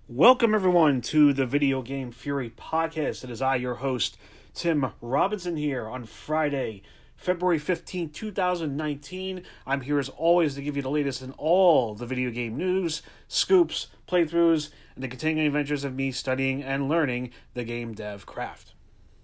Welcome, everyone, to the Video Game Fury podcast. It is I, your host, Tim Robinson, here on Friday, February 15th, 2019. I'm here as always to give you the latest in all the video game news, scoops, playthroughs, and the continuing adventures of me studying and learning the game dev craft.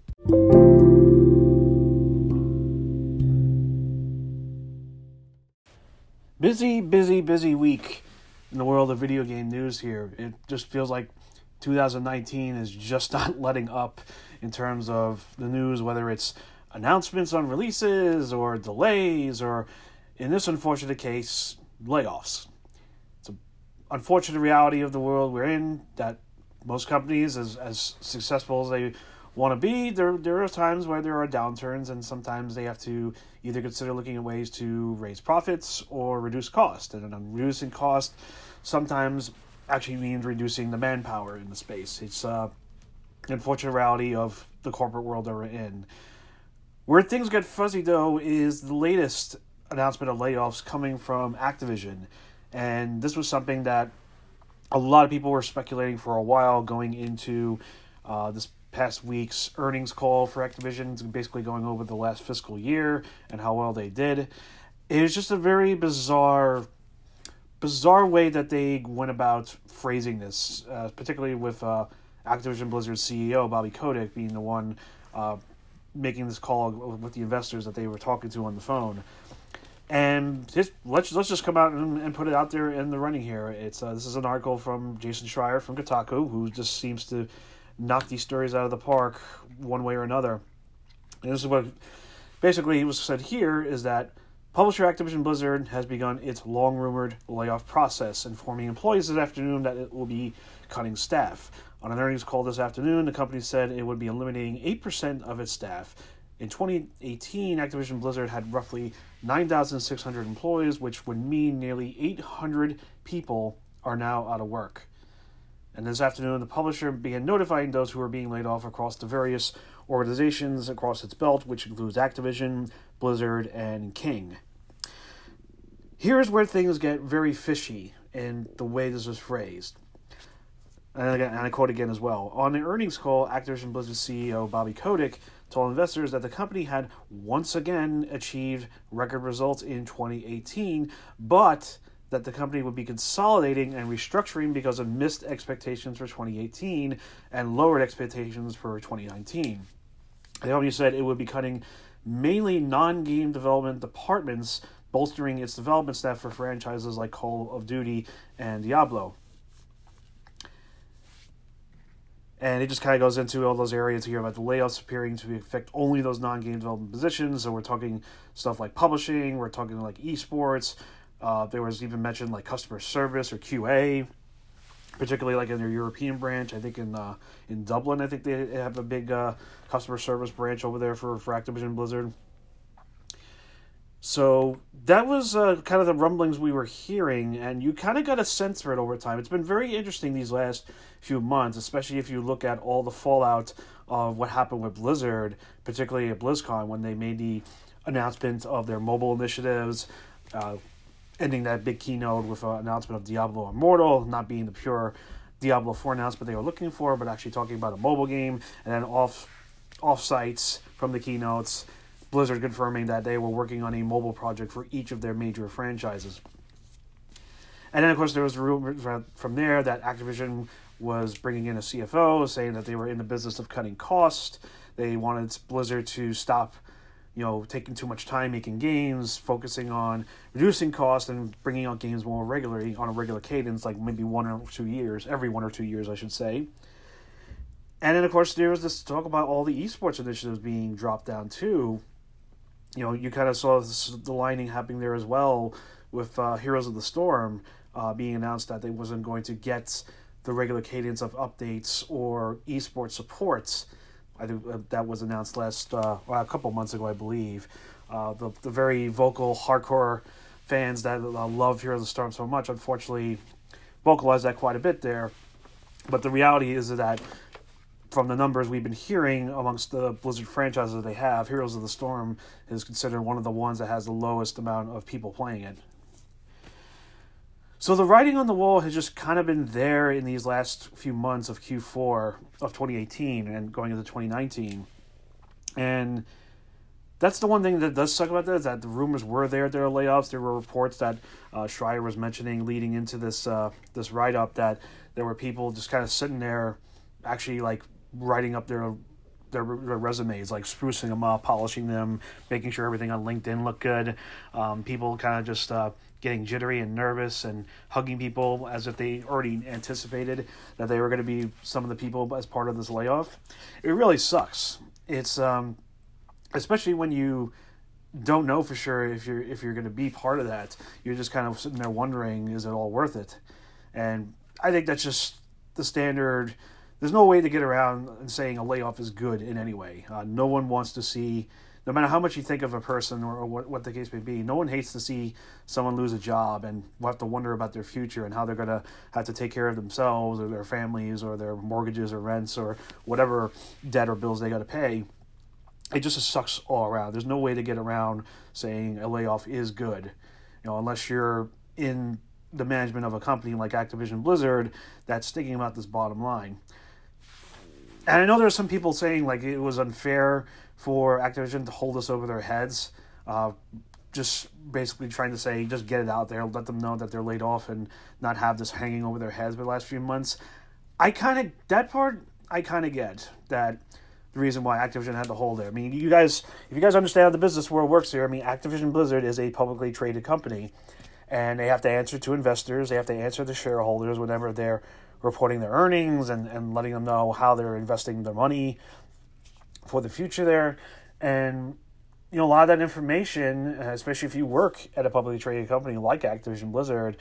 Busy week in the world of video game news here. It just feels like 2019 is just not letting up in terms of the news, whether it's announcements on releases or delays or, in this unfortunate case, layoffs. It's an unfortunate reality of the world we're in, that most companies, as successful as they want to be, there are times where there are downturns, and sometimes they have to either consider looking at ways to raise profits or reduce cost. And reducing cost sometimes actually means reducing the manpower in the space. It's an unfortunate reality of the corporate world that we're in. Where things get fuzzy, though, is the latest announcement of layoffs coming from Activision. And this was something that a lot of people were speculating for a while going into this past week's earnings call for Activision, basically going over the last fiscal year and how well they did. It was just a very bizarre way that they went about phrasing this, particularly with Activision Blizzard's CEO, Bobby Kotick, being the one making this call with the investors that they were talking to on the phone. And let's just come out and put it out there in the running here. This is an article from Jason Schreier from Kotaku, who just seems to knock these stories out of the park one way or another. And this is what basically was said here, is that publisher Activision Blizzard has begun its long-rumored layoff process, informing employees this afternoon that it will be cutting staff. On an earnings call this afternoon, the company said it would be eliminating 8% of its staff. In 2018, Activision Blizzard had roughly 9,600 employees, which would mean nearly 800 people are now out of work. And this afternoon, the publisher began notifying those who were being laid off across the various organizations across its belt, which includes Activision, Blizzard, and King. Here's where things get very fishy in the way this was phrased. And I quote again as well. On the earnings call, Activision Blizzard CEO Bobby Kotick told investors that the company had once again achieved record results in 2018, but that the company would be consolidating and restructuring because of missed expectations for 2018 and lowered expectations for 2019. The company said it would be cutting mainly non-game development departments, bolstering its development staff for franchises like Call of Duty and Diablo. And it just kind of goes into all those areas here about the layoffs appearing to affect only those non-game development positions. So we're talking stuff like publishing, we're talking like esports. There was even mentioned like customer service or QA, particularly like in their European branch. I think in Dublin, I think they have a big customer service branch over there for Activision Blizzard. So that was kind of the rumblings we were hearing, and you kind of got a sense for it over time. It's been very interesting these last few months, especially if you look at all the fallout of what happened with Blizzard, particularly at BlizzCon when they made the announcement of their mobile initiatives, ending that big keynote with an announcement of Diablo Immortal, not being the pure Diablo 4 announcement they were looking for, but actually talking about a mobile game, and then off-sites from the keynotes, Blizzard confirming that they were working on a mobile project for each of their major franchises. And then, of course, there was rumors from there that Activision was bringing in a CFO, saying that they were in the business of cutting costs. They wanted Blizzard to stop taking too much time making games, focusing on reducing costs and bringing out games more regularly on a regular cadence, like maybe every 1 or 2 years, I should say. And then, of course, there was this talk about all the esports initiatives being dropped down, too. You kind of saw the lining happening there as well with Heroes of the Storm being announced that they wasn't going to get the regular cadence of updates or esports supports. I think that was announced a couple months ago, I believe. The very vocal, hardcore fans that love Heroes of the Storm so much, unfortunately, vocalized that quite a bit there. But the reality is that from the numbers we've been hearing amongst the Blizzard franchises they have, Heroes of the Storm is considered one of the ones that has the lowest amount of people playing it. So the writing on the wall has just kind of been there in these last few months of Q4 of 2018 and going into 2019. And that's the one thing that does suck about that, is that the rumors were there are layoffs. There were reports that Schreier was mentioning leading into this write-up that there were people just kind of sitting there actually like writing up their resumes, like sprucing them up, polishing them, making sure everything on LinkedIn looked good. People kind of just getting jittery and nervous and hugging people as if they already anticipated that they were going to be some of the people as part of this layoff. It really sucks. It's especially when you don't know for sure if you're going to be part of that. You're just kind of sitting there wondering, is it all worth it? And I think that's just the standard. There's no way to get around and saying a layoff is good in any way. No one wants to see, no matter how much you think of a person or what the case may be, no one hates to see someone lose a job and have to wonder about their future and how they're going to have to take care of themselves or their families or their mortgages or rents or whatever debt or bills they got to pay. It just sucks all around. There's no way to get around saying a layoff is good, unless you're in the management of a company like Activision Blizzard that's thinking about this bottom line. And I know there's some people saying like it was unfair for Activision to hold this over their heads, just basically trying to say just get it out there, let them know that they're laid off and not have this hanging over their heads for the last few months. That part I kind of get, that the reason why Activision had to hold it. I mean, if you guys understand how the business world works here, I mean, Activision Blizzard is a publicly traded company, and they have to answer to investors, they have to answer to shareholders whenever they're reporting their earnings and letting them know how they're investing their money for the future there. And, a lot of that information, especially if you work at a publicly traded company like Activision Blizzard,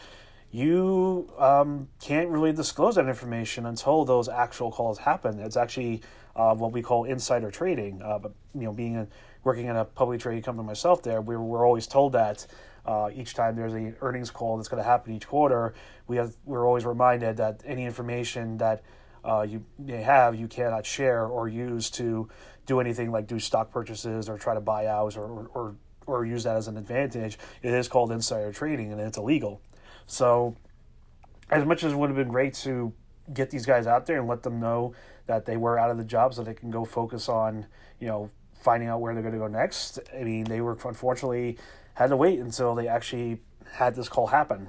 you can't really disclose that information until those actual calls happen. It's actually what we call insider trading. But working at a publicly traded company myself, there we're always told that each time there's an earnings call that's going to happen each quarter, we're always reminded that any information that you may have, you cannot share or use to do anything like do stock purchases or try to buy out or use that as an advantage. It is called insider trading, and it's illegal. So as much as it would have been great to get these guys out there and let them know that they were out of the job so they can go focus on, finding out where they're going to go next, I mean, they were unfortunately had to wait until they actually had this call happen.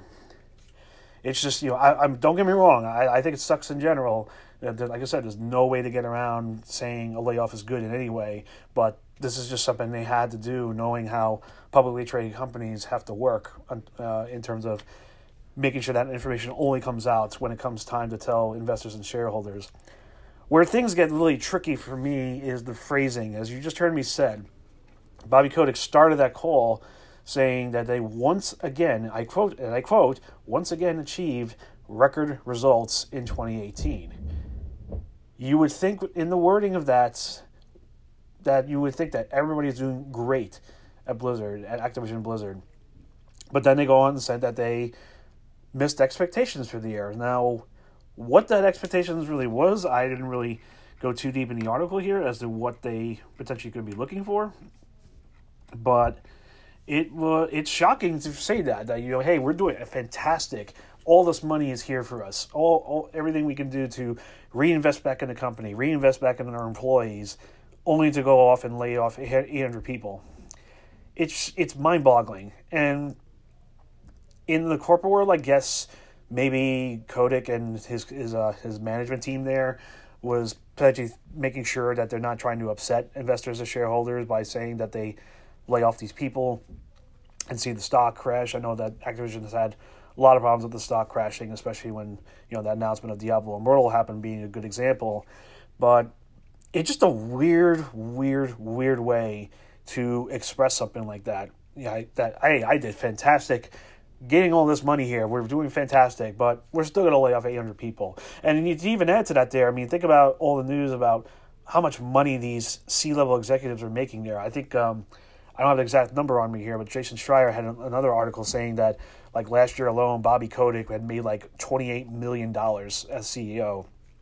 It's just, I'm don't get me wrong, I think it sucks in general. Like I said, there's no way to get around saying a layoff is good in any way, but this is just something they had to do, knowing how publicly traded companies have to work in terms of making sure that information only comes out when it comes time to tell investors and shareholders. Where things get really tricky for me is the phrasing. As you just heard me said, Bobby Kotick started that call saying that they once again, I quote, once again achieved record results in 2018. You would think in the wording of that you would think that everybody's doing great at Blizzard, at Activision Blizzard. But then they go on and said that they missed expectations for the year. Now, what that expectations really was, I didn't really go too deep in the article here as to what they potentially could be looking for. But it's shocking to say that hey, we're doing a fantastic. All this money is here for us. All everything we can do to reinvest back in the company, reinvest back in our employees, only to go off and lay off 800 people. It's mind-boggling. And in the corporate world, I guess maybe Kotick and his management team there was potentially making sure that they're not trying to upset investors or shareholders by saying that they lay off these people and see the stock crash. I know that Activision has had a lot of problems with the stock crashing, especially when that announcement of Diablo Immortal happened, being a good example. But it's just a weird way to express something like that. I did fantastic getting all this money here. We're doing fantastic, but we're still going to lay off 800 people. And you even add to that there, I mean, think about all the news about how much money these C-level executives are making there. I think, I don't have the exact number on me here, but Jason Schreier had another article saying that, like, last year alone, Bobby Kotick had made, like, $28 million as CEO.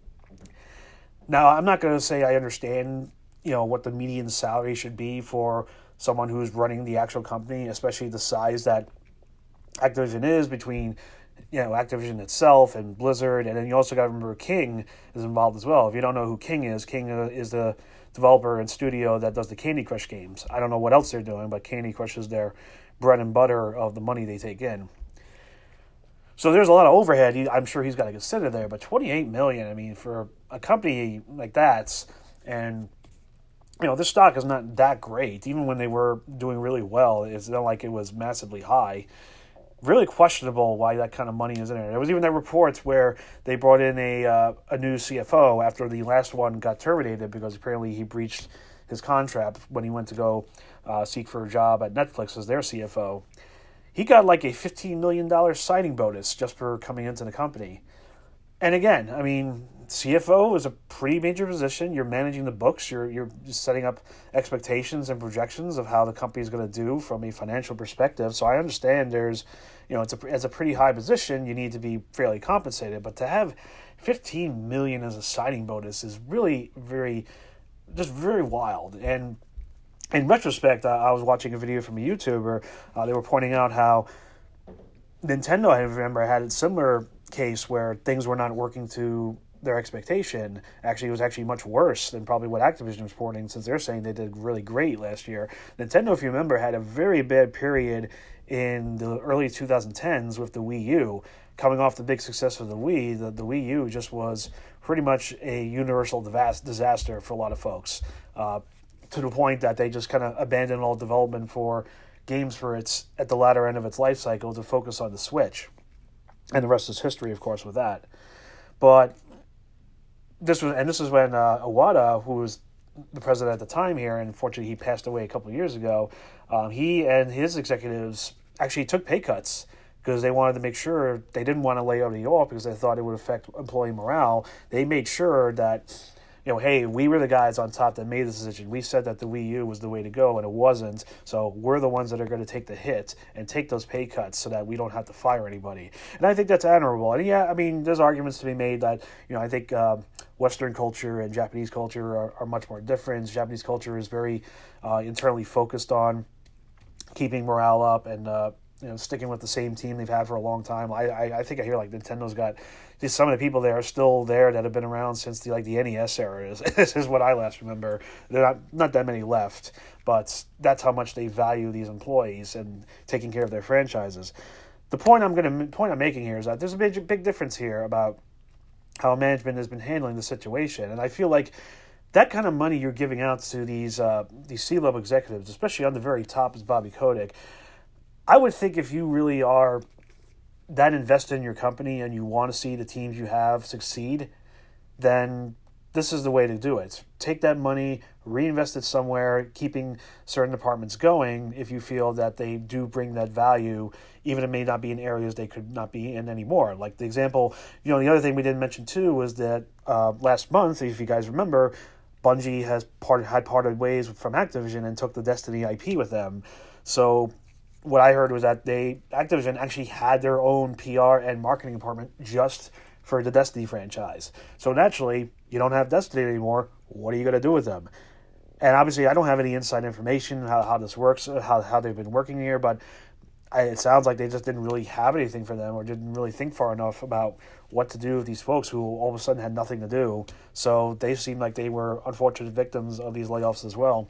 Now, I'm not going to say I understand, what the median salary should be for someone who's running the actual company, especially the size that Activision is, between Activision itself and Blizzard, and then you also got to remember King is involved as well. If you don't know who King is the developer and studio that does the Candy Crush games. I don't know what else they're doing, but Candy Crush is their bread and butter of the money they take in. So there's a lot of overhead. I'm sure he's got to consider there, but $28 million. I mean, for a company like that, and this stock is not that great. Even when they were doing really well, it's not like it was massively high. Really questionable why that kind of money is in there. There was even that reports where they brought in a new CFO after the last one got terminated because apparently he breached his contract when he went to go seek for a job at Netflix as their CFO. He got like a $15 million signing bonus just for coming into the company. And again, I mean, CFO is a pretty major position. You're managing the books. You're setting up expectations and projections of how the company is going to do from a financial perspective. So I understand there's, it's a pretty high position. You need to be fairly compensated. But to have $15 million as a signing bonus is really very wild. And in retrospect, I was watching a video from a YouTuber. They were pointing out how Nintendo, I remember, had a similar case where things were not working to their expectation. Actually, it was actually much worse than probably what Activision was reporting, since they're saying they did really great last year. Nintendo, if you remember, had a very bad period in the early 2010s with the Wii U. Coming off the big success of the Wii, the Wii U just was pretty much a universal disaster for a lot of folks, to the point that they just kind of abandoned all development for games at the latter end of its life cycle to focus on the Switch. And the rest is history, of course, with that. But this is when Iwata, who was the president at the time here, and unfortunately he passed away a couple of years ago, he and his executives actually took pay cuts because they wanted to make sure they didn't want to lay everybody off because they thought it would affect employee morale. They made sure that, hey, we were the guys on top that made this decision. We said that the Wii U was the way to go, and it wasn't. So we're the ones that are going to take the hit and take those pay cuts so that we don't have to fire anybody. And I think that's admirable. And yeah, I mean, there's arguments to be made that, I think Western culture and Japanese culture are much more different. Japanese culture is very internally focused on keeping morale up and sticking with the same team they've had for a long time. I think I hear like Nintendo's got some of the people there are still there that have been around since the NES era. This is what I last remember. There are not that many left, but that's how much they value these employees and taking care of their franchises. The point I'm making here is that there's a big difference here about how management has been handling the situation, and I feel like that kind of money you're giving out to these C-level executives, especially on the very top, is Bobby Kotick. I would think if you really are that invested in your company and you want to see the teams you have succeed, then this is the way to do it. Take that money, reinvest it somewhere, keeping certain departments going if you feel that they do bring that value, even if it may not be in areas they could not be in anymore. Like the example, the other thing we didn't mention too was that last month, if you guys remember, Bungie had parted ways from Activision and took the Destiny IP with them. So what I heard was that Activision actually had their own PR and marketing department just for the Destiny franchise. So naturally, you don't have Destiny anymore. What are you going to do with them? And obviously, I don't have any inside information how this works, how they've been working here, but it sounds like they just didn't really have anything for them or didn't really think far enough about what to do with these folks who all of a sudden had nothing to do. So they seemed like they were unfortunate victims of these layoffs as well.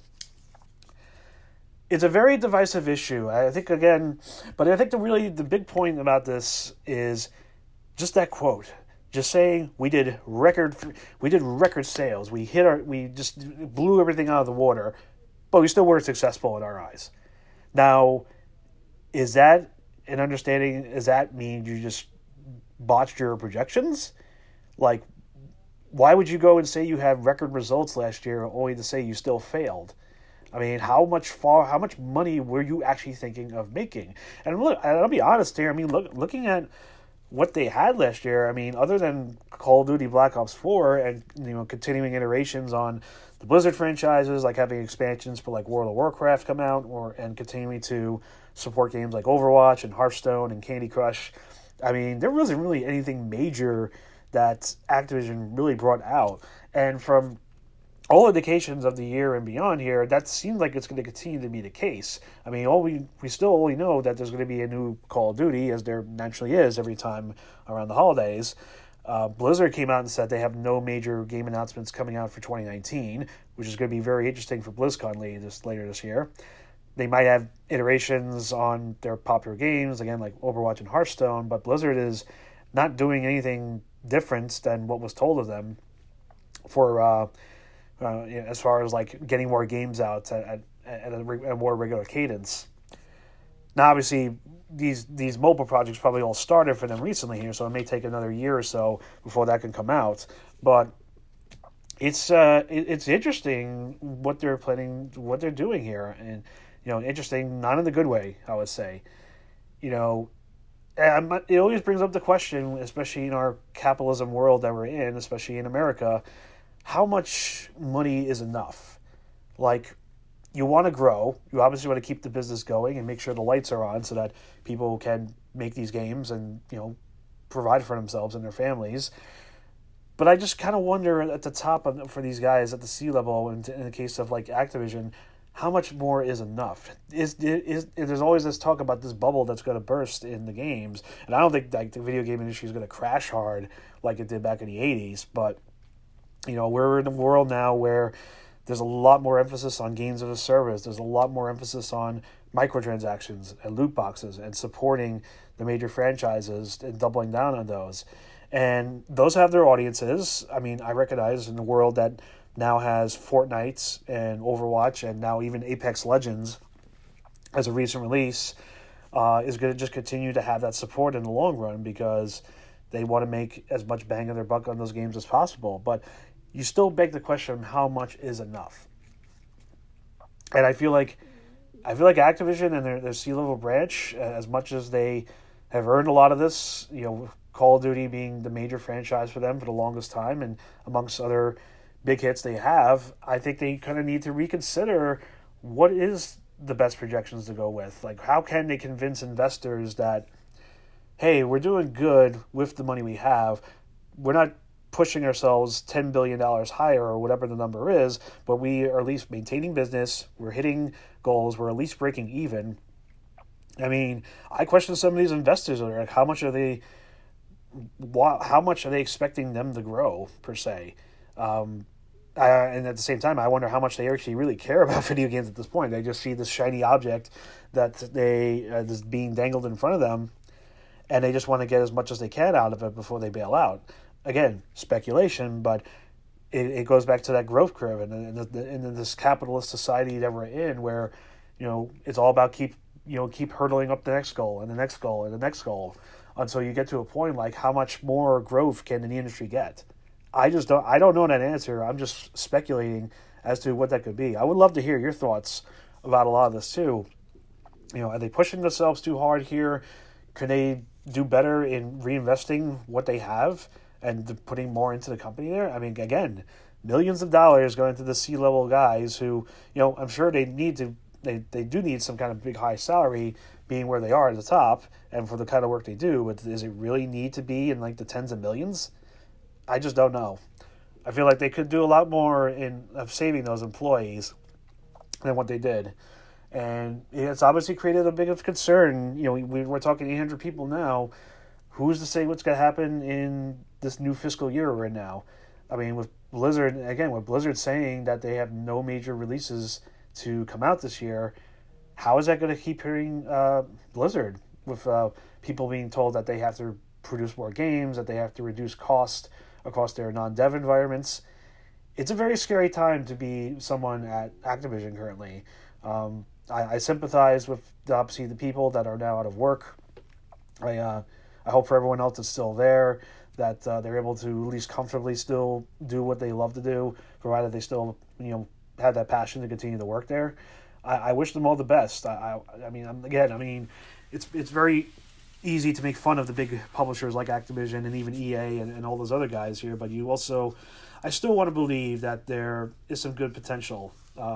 It's a very divisive issue, I think, again, but I think the big point about this is just that quote. Just saying we did record sales. We just blew everything out of the water, but we still weren't successful in our eyes. Now, is that an understanding? Does that mean you just botched your projections? Like, why would you go and say you had record results last year only to say you still failed? I mean, how much money were you actually thinking of making? And look, I'll be honest here. I mean, looking at what they had last year, I mean, other than Call of Duty Black Ops 4 and continuing iterations on the Blizzard franchises, like having expansions for like World of Warcraft come out, and continuing to support games like Overwatch and Hearthstone and Candy Crush, I mean, there wasn't really anything major that Activision really brought out. And from all indications of the year and beyond here, that seems like it's going to continue to be the case. I mean, we still only know that there's going to be a new Call of Duty, as there naturally is every time around the holidays. Blizzard came out and said they have no major game announcements coming out for 2019, which is going to be very interesting for BlizzCon later this year. They might have iterations on their popular games, again, like Overwatch and Hearthstone, but Blizzard is not doing anything different than what was told of them for as far as like getting more games out at a more regular cadence. Now, obviously, these mobile projects probably all started for them recently here, so it may take another year or so before that can come out. But it's interesting what they're planning, what they're doing here, and interesting, not in the good way, I would say. It always brings up the question, especially in our capitalism world that we're in, especially in America. How much money is enough? Like, you want to grow. You obviously want to keep the business going and make sure the lights are on so that people can make these games and, provide for themselves and their families. But I just kind of wonder at the top for these guys at the C-level, in the case of like Activision, how much more is enough? There's always this talk about this bubble that's going to burst in the games. And I don't think like the video game industry is going to crash hard like it did back in the 80s, but we're in a world now where there's a lot more emphasis on games as a service. There's a lot more emphasis on microtransactions and loot boxes and supporting the major franchises and doubling down on those. And those have their audiences. I mean, I recognize in the world that now has Fortnite and Overwatch and now even Apex Legends as a recent release is going to just continue to have that support in the long run because they want to make as much bang on their buck on those games as possible. But you still beg the question, how much is enough? And I feel like Activision and their C-level branch, as much as they have earned a lot of this, Call of Duty being the major franchise for them for the longest time, and amongst other big hits they have, I think they kind of need to reconsider what is the best projections to go with. Like, how can they convince investors that, hey, we're doing good with the money we have. We're not pushing ourselves $10 billion higher or whatever the number is, but we are at least maintaining business. We're hitting goals. We're at least breaking even. I mean, I question some of these investors. Like, how much are they expecting them to grow, per se? And at the same time, I wonder how much they actually really care about video games at this point. They just see this shiny object that is being dangled in front of them, and they just want to get as much as they can out of it before they bail out. Again, speculation, but it goes back to that growth curve and in this capitalist society that we're in, where it's all about keep hurdling up the next goal and the next goal and the next goal until you get to a point like, how much more growth can the industry get? I don't know that answer. I'm just speculating as to what that could be. I would love to hear your thoughts about a lot of this too. Are they pushing themselves too hard here? Could they do better in reinvesting what they have and putting more into the company there? I mean, again, millions of dollars going to the C-level guys who, I'm sure they do need some kind of big high salary being where they are at the top and for the kind of work they do, but does it really need to be in like the tens of millions? I just don't know. I feel like they could do a lot more of saving those employees than what they did. And it's obviously created a big of concern. We're talking 800 people now. Who's to say what's going to happen in this new fiscal year we're in now? I mean, with Blizzard saying that they have no major releases to come out this year, how is that going to keep hearing Blizzard with people being told that they have to produce more games, that they have to reduce cost across their non-dev environments? It's a very scary time to be someone at Activision currently. I sympathize with obviously the people that are now out of work. I hope for everyone else that's still there that they're able to at least comfortably still do what they love to do, provided they still have that passion to continue to work there. I wish them all the best. I mean, it's very easy to make fun of the big publishers like Activision and even EA and all those other guys here, but I still want to believe that there is some good potential.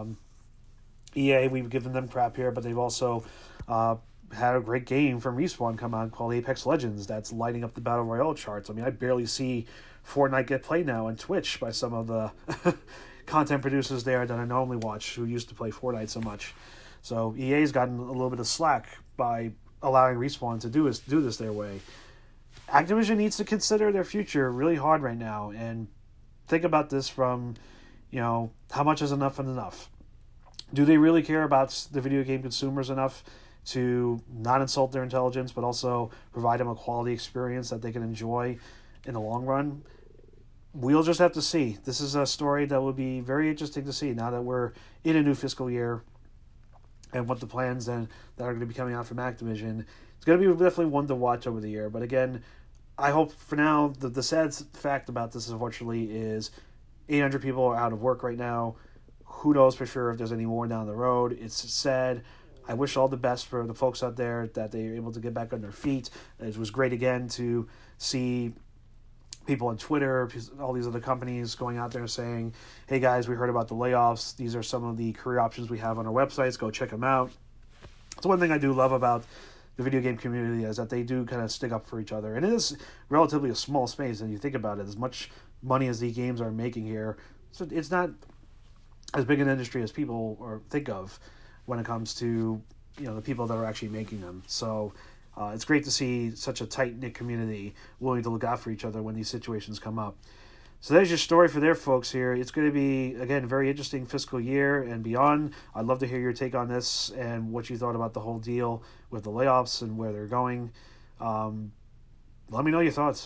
EA, we've given them crap here, but they've also had a great game from Respawn come out called Apex Legends that's lighting up the Battle Royale charts. I mean, I barely see Fortnite get played now on Twitch by some of the content producers there that I normally watch who used to play Fortnite so much. So EA's gotten a little bit of slack by allowing Respawn to do this their way. Activision needs to consider their future really hard right now and think about this from, how much is enough and enough? Do they really care about the video game consumers enough to not insult their intelligence, but also provide them a quality experience that they can enjoy in the long run? We'll just have to see. This is a story that will be very interesting to see now that we're in a new fiscal year and what the plans then that are going to be coming out from Activision. It's going to be definitely one to watch over the year. But again, I hope for now, the sad fact about this, unfortunately, is 800 people are out of work right now. Who knows for sure if there's any more down the road. It's sad. I wish all the best for the folks out there that they're able to get back on their feet. It was great again to see people on Twitter, all these other companies going out there saying, hey guys, we heard about the layoffs. These are some of the career options we have on our websites. Go check them out. It's one thing I do love about the video game community is that they do kind of stick up for each other. And it is relatively a small space, and you think about it, as much money as the games are making here, so it's not as big an industry as people or think of when it comes to the people that are actually making them. So it's great to see such a tight-knit community willing to look out for each other when these situations come up. So there's your story for their folks here. It's going to be, again, a very interesting fiscal year and beyond. I'd love to hear your take on this and what you thought about the whole deal with the layoffs and where they're going. Let me know your thoughts.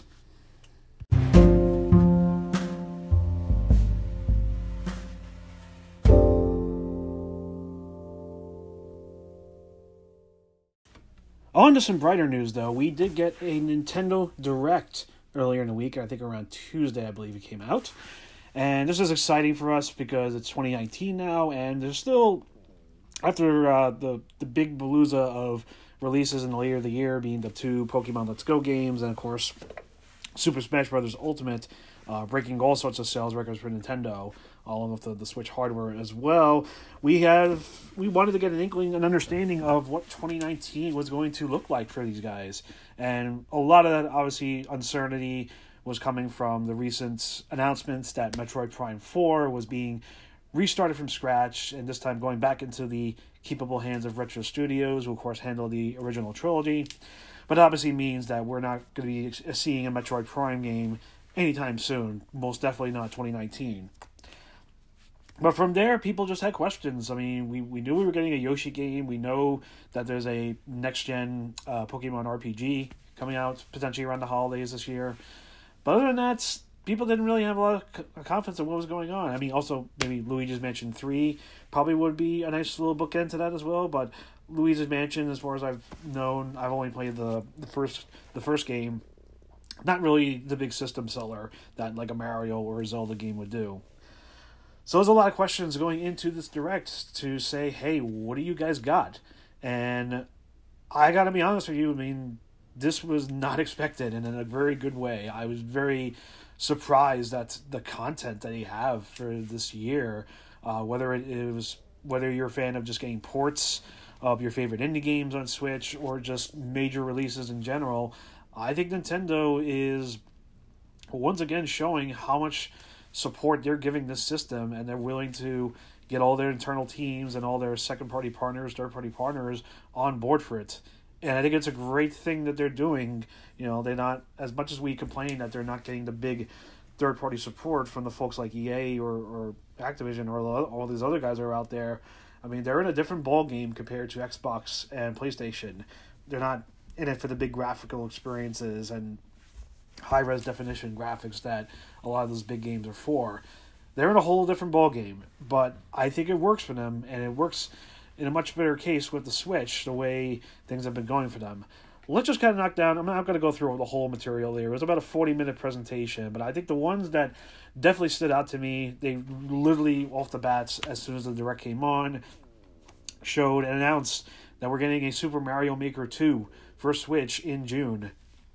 On to some brighter news, though. We did get a Nintendo Direct earlier in the week. I think around Tuesday, I believe it came out. And this is exciting for us because it's 2019 now, and there's still, after the big palooza of releases in the later of the year, being the 2 Pokemon Let's Go games, and of course, Super Smash Bros. Ultimate, breaking all sorts of sales records for Nintendo, along with the Switch hardware as well. We wanted to get an understanding of what 2019 was going to look like for these guys. And a lot of that, obviously, uncertainty was coming from the recent announcements that Metroid Prime 4 was being restarted from scratch, and this time going back into the capable hands of Retro Studios, who of course handle the original trilogy. But it obviously means that we're not going to be seeing a Metroid Prime game anytime soon. Most definitely not 2019. But from there, people just had questions. I mean, we knew we were getting a Yoshi game. We know that there's a next-gen Pokemon RPG coming out potentially around the holidays this year. But other than that, people didn't really have a lot of confidence in what was going on. I mean, also, maybe Luigi's Mansion 3 probably would be a nice little bookend to that as well. But Luigi's Mansion, as far as I've known, I've only played the first game. Not really the big system seller that like a Mario or a Zelda game would do. So there's a lot of questions going into this Direct to say, hey, what do you guys got? And I got to be honest with you, I mean, this was not expected, and in a very good way. I was very surprised at the content that you have for this year, whether you're a fan of just getting ports of your favorite indie games on Switch or just major releases in general. I think Nintendo is once again showing how much support they're giving this system, and they're willing to get all their internal teams and all their second-party partners, third-party partners on board for it. And I think it's a great thing that they're doing. They're not, as much as we complain that they're not getting the big third-party support from the folks like EA or Activision or all these other guys that are out there. I mean, they're in a different ball game compared to Xbox and PlayStation. They're not in it for the big graphical experiences and high-res definition graphics that a lot of those big games are for. They're in a whole different ball game, but I think it works for them, and it works in a much better case with the Switch, the way things have been going for them. Let's just kind of knock down, I'm not going to go through the whole material there. It was about a 40-minute presentation, but I think the ones that definitely stood out to me, they literally, off the bats, as soon as the Direct came on, showed and announced that we're getting a Super Mario Maker 2 for Switch in June.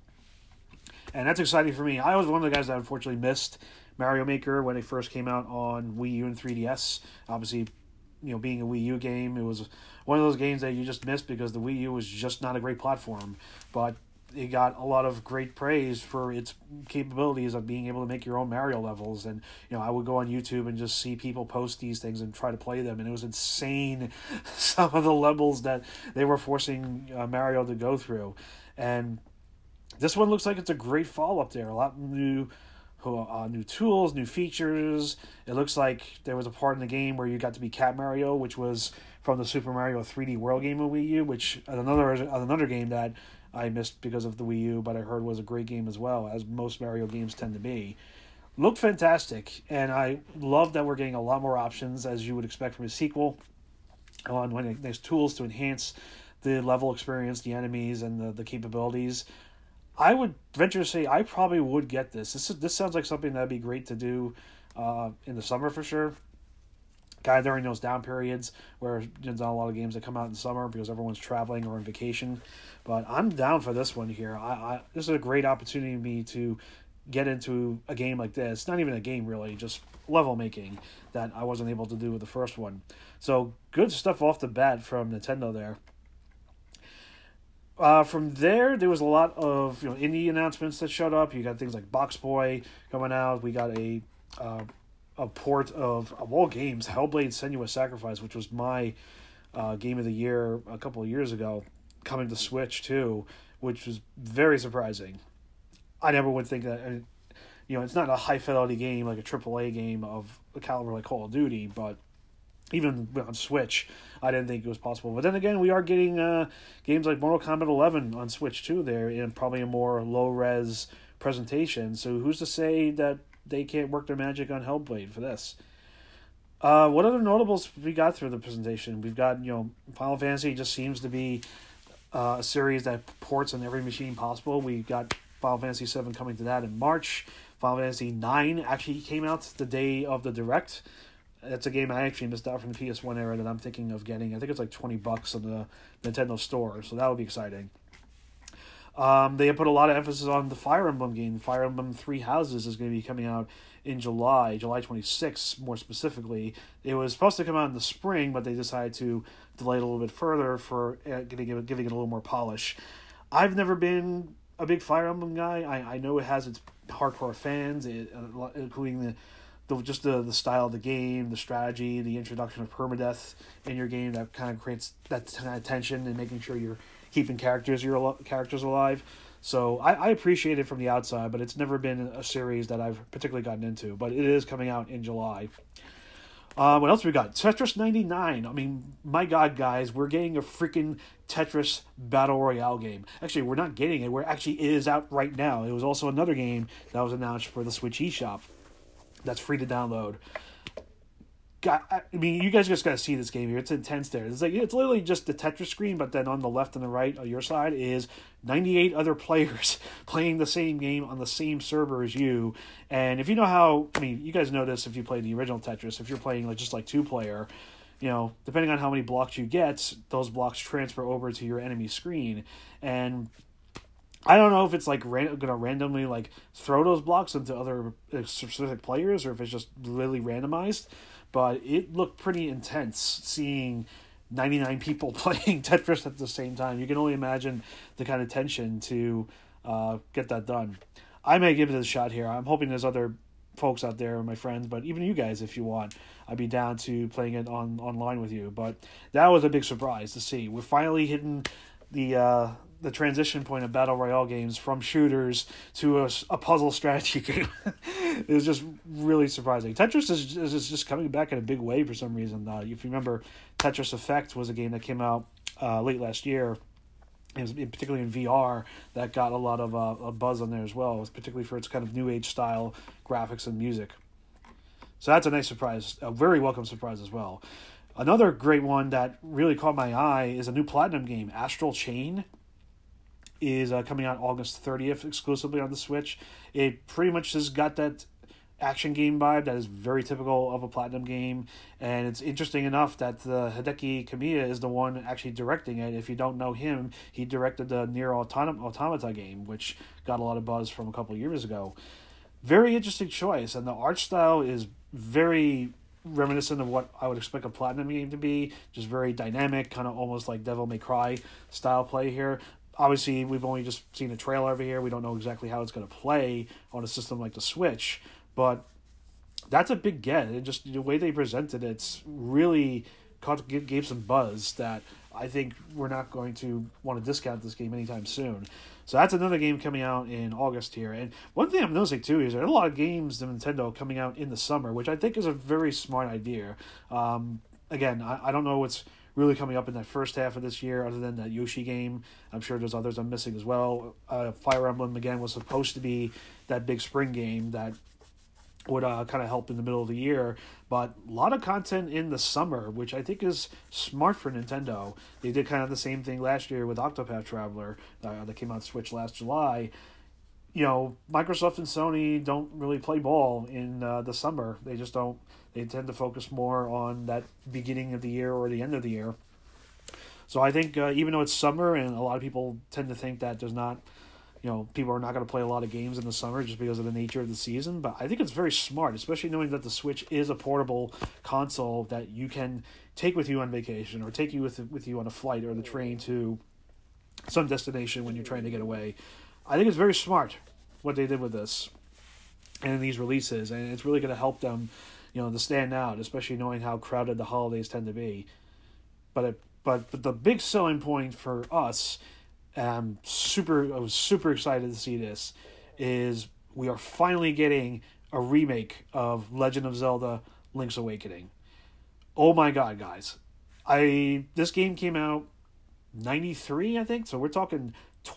And that's exciting for me. I was one of the guys that unfortunately missed Mario Maker when it first came out on Wii U and 3DS. Obviously, being a Wii U game, it was one of those games that you just missed because the Wii U was just not a great platform. But it got a lot of great praise for its capabilities of being able to make your own Mario levels. And, I would go on YouTube and just see people post these things and try to play them. And it was insane, some of the levels that they were forcing Mario to go through. And this one looks like it's a great follow-up there. A lot new tools, new features. It looks like there was a part in the game where you got to be Cat Mario, which was from the Super Mario 3D World game of Wii U, which another game that I missed because of the Wii U, but I heard was a great game as well, as most Mario games tend to be. Looked fantastic, and I love that we're getting a lot more options, as you would expect from a sequel. When there's tools to enhance the level experience, the enemies, and the capabilities. I would venture to say I probably would get this. This sounds like something that'd be great to do in the summer for sure. Kind of during those down periods where there's not a lot of games that come out in summer because everyone's traveling or on vacation. But I'm down for this one here. This is a great opportunity for me to get into a game like this. Not even a game really, just level making that I wasn't able to do with the first one. So good stuff off the bat from Nintendo there. From there was a lot of indie announcements that showed up. You got things like Box Boy coming out. We got a port of all games, Hellblade: Senua's Sacrifice, which was my game of the year a couple of years ago, coming to Switch too, which was very surprising. I never would think that. It's not a high fidelity game like a AAA game of the caliber like Call of Duty, but even on Switch, I didn't think it was possible. But then again, we are getting games like Mortal Kombat 11 on Switch too there, in probably a more low-res presentation. So who's to say that they can't work their magic on Hellblade for this? What other notables we got through the presentation? We've got, Final Fantasy just seems to be a series that ports on every machine possible. We got Final Fantasy VII coming to that in March. Final Fantasy IX actually came out the day of the Direct. That's a game I actually missed out from the PS1 era that I'm thinking of getting. I think it's like $20 on the Nintendo store, so that would be exciting. They put a lot of emphasis on the Fire Emblem game. Fire Emblem Three Houses is going to be coming out in July 26th, more specifically. It was supposed to come out in the spring, but they decided to delay it a little bit further for giving it a little more polish. I've never been a big Fire Emblem guy. I know it has its hardcore fans, including the style of the game, the strategy, the introduction of permadeath in your game that kind of creates that kind of tension and making sure you're keeping characters alive. So I appreciate it from the outside, but it's never been a series that I've particularly gotten into. But it is coming out in July. What else we got? Tetris 99. I mean, my God, guys, we're getting a freaking Tetris Battle Royale game. Actually, we're not getting it. It is out right now. It was also another game that was announced for the Switch eShop that's free to download. I mean, you guys just got to see this game here. It's intense there. It's literally just the Tetris screen, but then on the left and the right on your side is 98 other players playing the same game on the same server as you. And if you know how, you guys know this if you play the original Tetris. If you're playing just two-player, depending on how many blocks you get, those blocks transfer over to your enemy screen. And I don't know if it's going to randomly throw those blocks into other specific players, or if it's just really randomized. But it looked pretty intense seeing 99 people playing Tetris at the same time. You can only imagine the kind of tension to get that done. I may give it a shot here. I'm hoping there's other folks out there, my friends, but even you guys, if you want, I'd be down to playing it online with you. But that was a big surprise to see. We're finally hitting the transition point of Battle Royale games from shooters to a puzzle strategy game. It was just really surprising. Tetris is just coming back in a big way for some reason. If you remember, Tetris Effect was a game that came out late last year, and particularly in VR, that got a lot of a buzz on there as well, particularly for its kind of new age style graphics and music. So that's a nice surprise, a very welcome surprise as well. Another great one that really caught my eye is a new Platinum game, Astral Chain. Is coming out August 30th exclusively on the Switch. It pretty much has got that action game vibe that is very typical of a Platinum game, and it's interesting enough that Hideki Kamiya is the one actually directing it. If you don't know him, he directed the Nier Automata game, which got a lot of buzz from a couple of years ago. Very interesting choice, and the art style is very reminiscent of what I would expect a Platinum game to be, just very dynamic, kind of almost like Devil May Cry style play here. obviously, we've only just seen a trailer over here. We don't know exactly how it's going to play on a system like the Switch, but that's a big get. And just the way they presented it's really gave some buzz that I think we're not going to want to discount this game anytime soon. So that's another game coming out in August here. And one thing I'm noticing too is there are a lot of games in Nintendo coming out in the summer, which I think is a very smart idea. Again, I don't know what's really coming up in that first half of this year other than that Yoshi game. I'm sure there's others I'm missing as well. Fire Emblem, again, was supposed to be that big spring game that would kind of help in the middle of the year, but a lot of content in the summer, which I think is smart for Nintendo. They did kind of the same thing last year with Octopath Traveler that came out Switch last July. You know, Microsoft and Sony don't really play ball in the summer. They just don't. They tend to focus more on that beginning of the year or the end of the year. So I think even though it's summer and a lot of people tend to think that there's not, people are not going to play a lot of games in the summer just because of the nature of the season. But I think it's very smart, especially knowing that the Switch is a portable console that you can take with you on vacation or take you with you on a flight or the train to some destination when you're trying to get away. I think it's very smart what they did with this and these releases, and it's really going to help them, to stand out, especially knowing how crowded the holidays tend to be. But the big selling point for us, I was super excited to see this, is we are finally getting a remake of Legend of Zelda: Link's Awakening. Oh my god, guys. This game came out 93, I think, so we're talking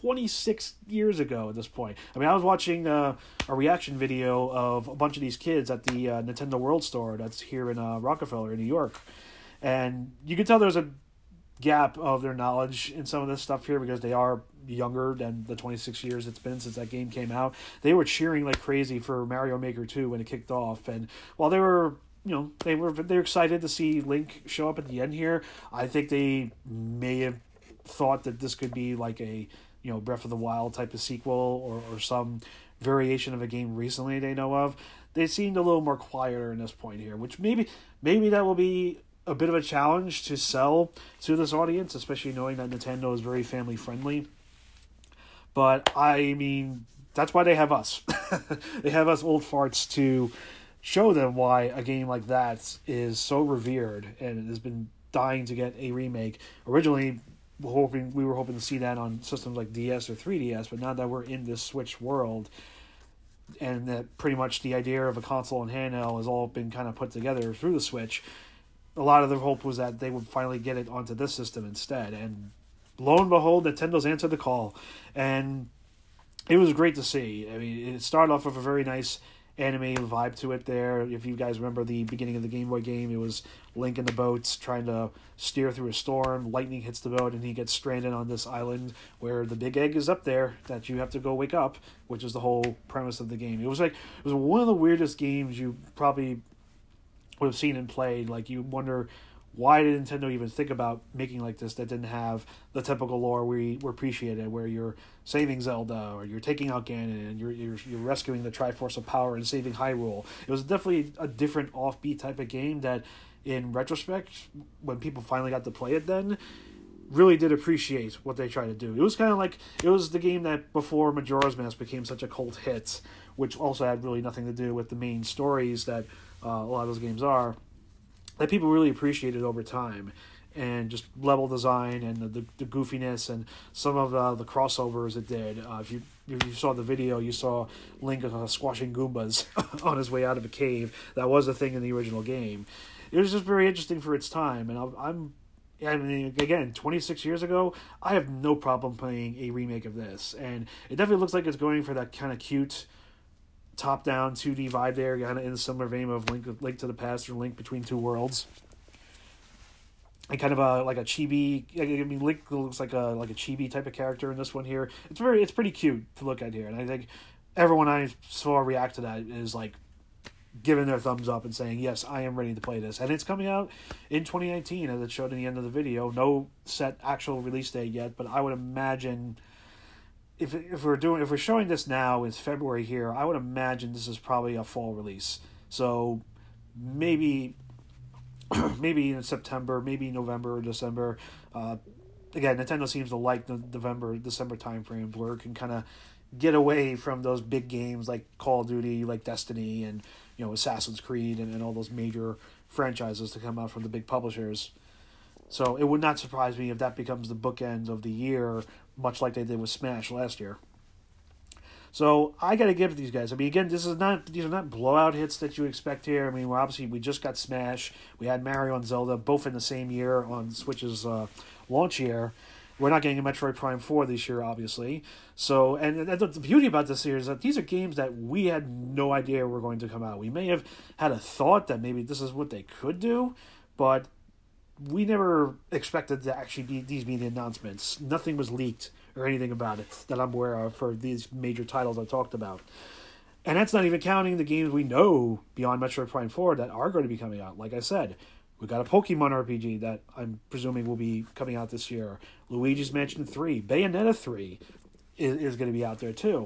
26 years ago at this point. I mean, I was watching a reaction video of a bunch of these kids at the Nintendo World Store that's here in Rockefeller in New York, and you can tell there's a gap of their knowledge in some of this stuff here because they are younger than the 26 years it's been since that game came out. They were cheering like crazy for Mario Maker 2 when it kicked off, and while they were they're excited to see Link show up at the end here, I think they may have thought that this could be like a Breath of the Wild type of sequel or some variation of a game recently they know of. They seemed a little more quieter in this point here, which maybe that will be a bit of a challenge to sell to this audience, especially knowing that Nintendo is very family friendly. But I mean, that's why they have us. They have us old farts to show them why a game like that is so revered and has been dying to get a remake. Originally, we were hoping to see that on systems like DS or 3DS, but now that we're in this Switch world, and that pretty much the idea of a console and handheld has all been kind of put together through the Switch, a lot of their hope was that they would finally get it onto this system instead. And lo and behold, Nintendo's answered the call. And it was great to see. I mean, it started off with a very nice anime vibe to it there. If you guys remember the beginning of the Game Boy game, it was Link in the boats trying to steer through a storm. Lightning hits the boat and he gets stranded on this island where the big egg is up there that you have to go wake up, which is the whole premise of the game. It was one of the weirdest games you probably would have seen and played. Like, you wonder, why did Nintendo even think about making like this that didn't have the typical lore we appreciated, where you're saving Zelda or you're taking out Ganon and you're rescuing the Triforce of Power and saving Hyrule. It was definitely a different offbeat type of game that, in retrospect, when people finally got to play it then, really did appreciate what they tried to do. It was kind of like, it was the game that before Majora's Mask became such a cult hit, which also had really nothing to do with the main stories that a lot of those games are, that people really appreciated over time, and just level design and the goofiness and some of the crossovers it did. If you saw the video, you saw Link squashing Goombas on his way out of a cave. That was a thing in the original game. It was just very interesting for its time, and I mean, again, 26 years ago, I have no problem playing a remake of this, and it definitely looks like it's going for that kind of cute top-down 2D vibe there, kind of in a similar vein of Link to the Past or Link Between Two Worlds. And kind of like a chibi. I mean, Link looks like a chibi type of character in this one here. It's pretty cute to look at here, and I think everyone I saw react to that is like giving their thumbs up and saying, yes, I am ready to play this. And it's coming out in 2019, as it showed in the end of the video. No set actual release date yet, but I would imagine if we're showing this now, it's February here, I would imagine this is probably a fall release. So maybe in September, maybe November or December. again, Nintendo seems to like the December timeframe where it can kind of get away from those big games like Call of Duty, like Destiny, and Assassin's Creed, and all those major franchises to come out from the big publishers. So it would not surprise me if that becomes the bookend of the year, much like they did with Smash last year. So I got to give it to these guys. I mean, again, these are not blowout hits that you expect here. I mean, we just got Smash. We had Mario and Zelda both in the same year on Switch's launch year. We're not getting a Metroid Prime 4 this year, obviously. So, and the beauty about this here is that these are games that we had no idea were going to come out. We may have had a thought that maybe this is what they could do, but we never expected to actually be these media announcements. Nothing was leaked or anything about it that I'm aware of for these major titles I talked about. And that's not even counting the games we know beyond Metroid Prime 4 that are going to be coming out. Like I said, we got a Pokemon RPG that I'm presuming will be coming out this year. Luigi's Mansion 3. Bayonetta 3 is going to be out there too.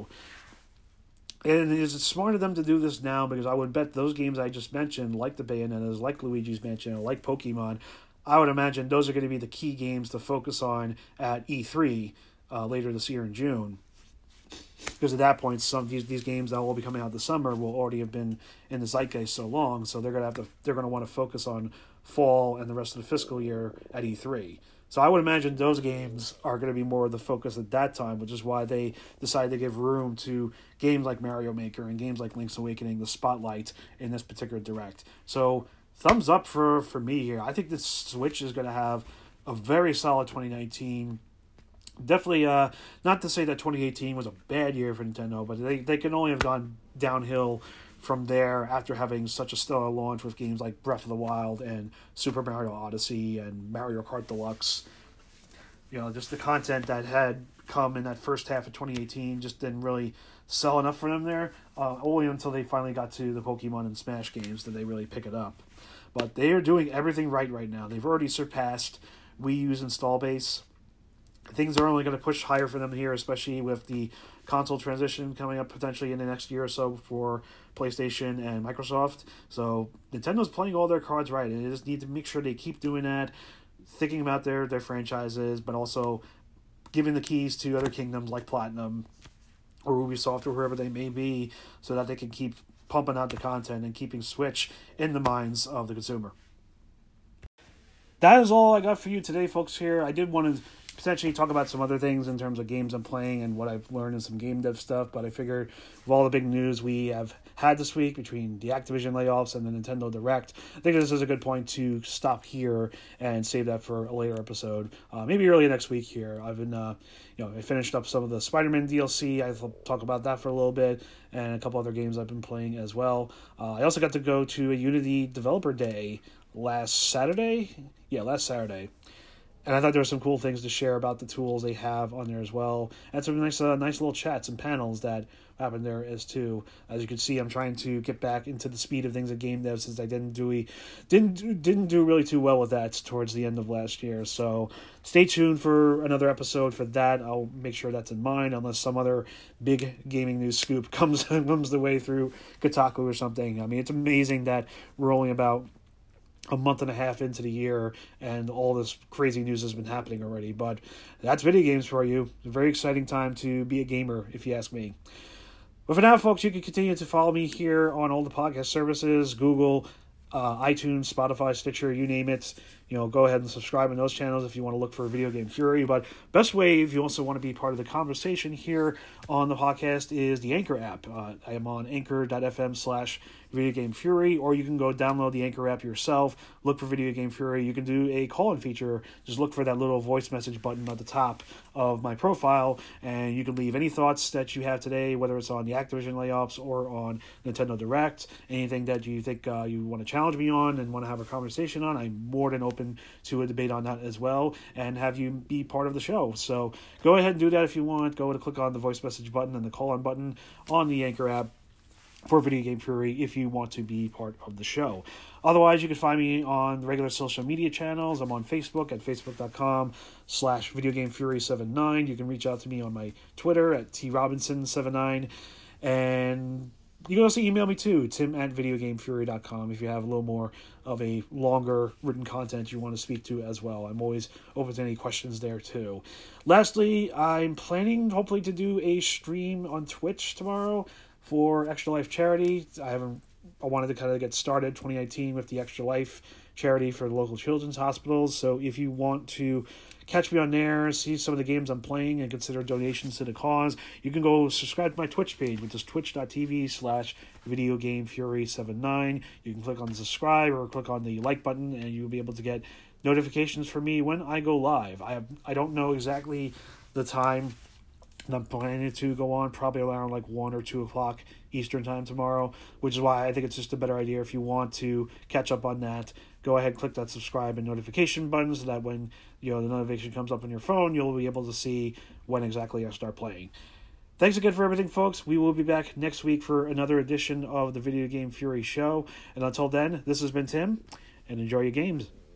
And is it smart of them to do this now? Because I would bet those games I just mentioned, like the Bayonettas, like Luigi's Mansion, or like Pokemon, I would imagine those are going to be the key games to focus on at E3 later this year in June. Because at that point, some of these games that will be coming out this summer will already have been in the zeitgeist so long, so they're going to want to focus on fall and the rest of the fiscal year at E3. So I would imagine those games are going to be more of the focus at that time, which is why they decided to give room to games like Mario Maker and games like Link's Awakening the spotlight in this particular direct. So thumbs up for me here. I think the Switch is going to have a very solid 2019. Definitely, not to say that 2018 was a bad year for Nintendo, but they can only have gone downhill from there after having such a stellar launch with games like Breath of the Wild and Super Mario Odyssey and Mario Kart Deluxe. Just the content that had come in that first half of 2018 just didn't really sell enough for them there, only until they finally got to the Pokemon and Smash games did they really pick it up. But they are doing everything right now. They've already surpassed Wii U's install base. Things are only going to push higher for them here, especially with the console transition coming up potentially in the next year or so for PlayStation and Microsoft. So Nintendo's playing all their cards right, and they just need to make sure they keep doing that, thinking about their franchises, but also giving the keys to other kingdoms like Platinum or Ubisoft or whoever they may be, so that they can keep pumping out the content and keeping Switch in the minds of the consumer. That is all I got for you today, folks, here. I did want to potentially talk about some other things in terms of games I'm playing and what I've learned in some game dev stuff, but I figured with all the big news we have had this week between the Activision layoffs and the Nintendo Direct, I think this is a good point to stop here and save that for a later episode, maybe early next week here. I've been, I finished up some of the Spider-Man DLC. I'll talk about that for a little bit, and a couple other games I've been playing as well. I also got to go to a Unity Developer Day last Saturday. And I thought there were some cool things to share about the tools they have on there as well. And some nice little chats and panels that happened there as too. As you can see, I'm trying to get back into the speed of things at game dev since I didn't do really too well with that towards the end of last year. So stay tuned for another episode for that. I'll make sure that's in mind unless some other big gaming news scoop comes the way through Kotaku or something. I mean, it's amazing that we're only about a month and a half into the year and all this crazy news has been happening already. But that's video games for you. It's a very exciting time to be a gamer, if you ask me. But for now, folks, you can continue to follow me here on all the podcast services, Google, iTunes, Spotify, Stitcher, you name it. Go ahead and subscribe on those channels if you want to look for Video Game Fury. But best way, if you also want to be part of the conversation here on the podcast, is the Anchor app. I am on anchor.fm/Video Game Fury, or you can go download the Anchor app yourself, look for Video Game Fury. You can do a call-in feature. Just look for that little voice message button at the top of my profile, and you can leave any thoughts that you have today, whether it's on the Activision layoffs or on Nintendo Direct, anything that you think you want to challenge me on and want to have a conversation on. I'm more than open to a debate on that as well and have you be part of the show. So go ahead and do that if you want. Go to click on the voice message button and the call-in button on the Anchor app for Video Game Fury if you want to be part of the show. Otherwise, you can find me on the regular social media channels. I'm on Facebook at facebook.com/VideoGameFury79. You can reach out to me on my Twitter at TRobinson79. And You can also email me too, tim@videogamefury.com, if you have a little more of a longer written content you want to speak to as well. I'm always open to any questions there too. Lastly, I'm planning hopefully to do a stream on Twitch tomorrow for Extra Life charity. I wanted to kind of get started 2019 with the Extra Life charity for the local children's hospitals. So if you want to catch me on there, see some of the games I'm playing, and consider donations to the cause, you can go subscribe to my Twitch page, which is twitch.tv/videogamefury79. You can click on the subscribe or click on the like button, and you'll be able to get notifications from me when I go live. I don't know exactly the time and I'm planning to go on probably around like 1 or 2 o'clock Eastern time tomorrow, which is why I think it's just a better idea if you want to catch up on that. Go ahead, click that subscribe and notification button so that when the notification comes up on your phone, you'll be able to see when exactly I start playing. Thanks again for everything, folks. We will be back next week for another edition of the Video Game Fury Show. And until then, this has been Tim, and enjoy your games.